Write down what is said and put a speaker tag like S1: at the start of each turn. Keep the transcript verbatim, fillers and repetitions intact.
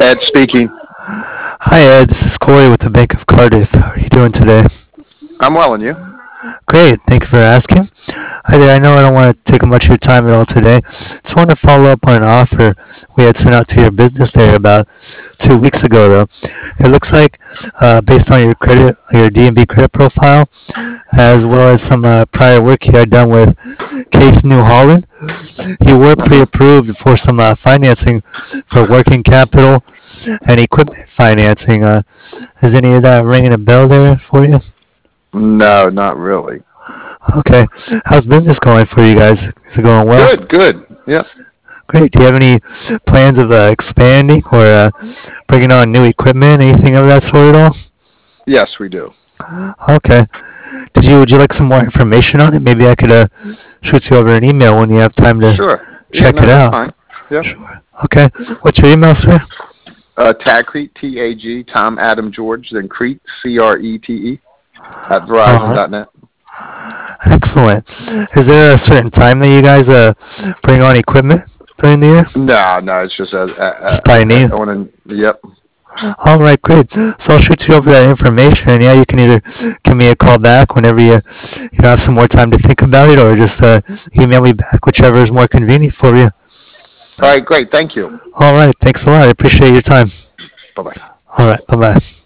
S1: Ed speaking.
S2: Hi Ed, this is Corey with the Bank of Cardiff. How are you doing today?
S1: I'm well, and you?
S2: Great, thank you for asking. Hi there, I know I don't want to take much of your time at all today. Just want to follow up on an offer we had sent out to your business there about two weeks ago though. It looks like, uh, based on your credit, your D and B credit profile, as well as some uh, prior work you had done with Case New Holland, you were
S1: hmm
S2: pre-approved for some uh, financing for working capital and equipment financing. Uh, is any of that ringing a bell there for you?
S1: No, not really.
S2: Okay. How's business going for you guys? Is it going well?
S1: Good, good. Yeah.
S2: Great. Do you have any plans of uh, expanding or uh, bringing on new equipment, anything of that sort at all?
S1: Yes, we do.
S2: Okay. Did you would you like some more information on it? Maybe I could uh, shoot you over an email when you have time to
S1: Sure. Yeah,
S2: check
S1: no,
S2: it
S1: that's
S2: out.
S1: fine. Yep.
S2: Sure. Okay. What's your email, sir?
S1: Uh, Tagcrete, T A G, Tom, Adam, George, then Crete, C R E T E, at Verizon
S2: Uh,
S1: dot net.
S2: Excellent. Is there a certain time that you guys uh bring on equipment during the year?
S1: No, no, it's just as,
S2: Just
S1: uh,
S2: by
S1: uh,
S2: need.
S1: uh, on a, yep.
S2: All right, great. So I'll shoot you over that information, and yeah, you can either give me a call back whenever you you have some more time to think about it, or just uh, email me back, whichever is more convenient for you.
S1: All right, great. Thank you.
S2: All right, thanks a lot. I appreciate your time.
S1: Bye bye.
S2: All right, bye bye.